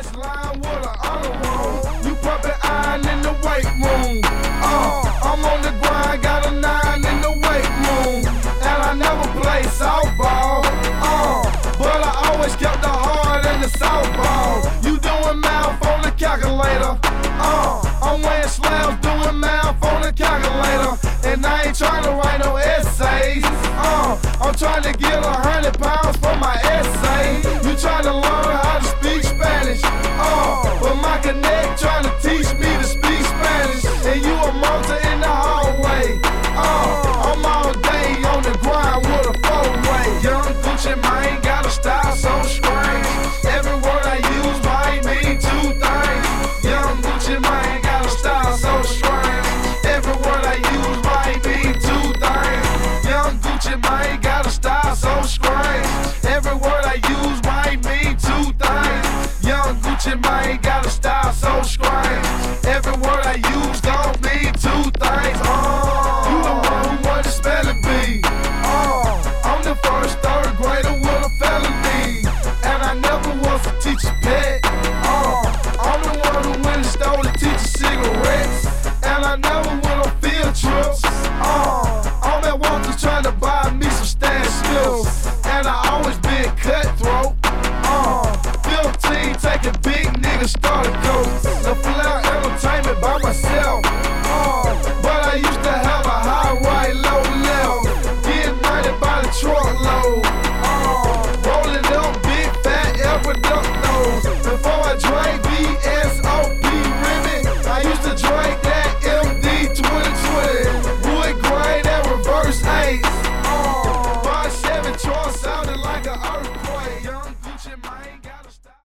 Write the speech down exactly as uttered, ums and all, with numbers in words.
punchline with an honor roll. You pumping iron in the weight room. Uh, I'm on the grind, got a nine in the weight room. And I never played softball. Uh, but I always kept the heart in the softball. You doing math on the calculator. Uh, I'm weighing slabs, doing math on the calculator. And I ain't trying to write no essays. Uh, I'm trying to get a hundred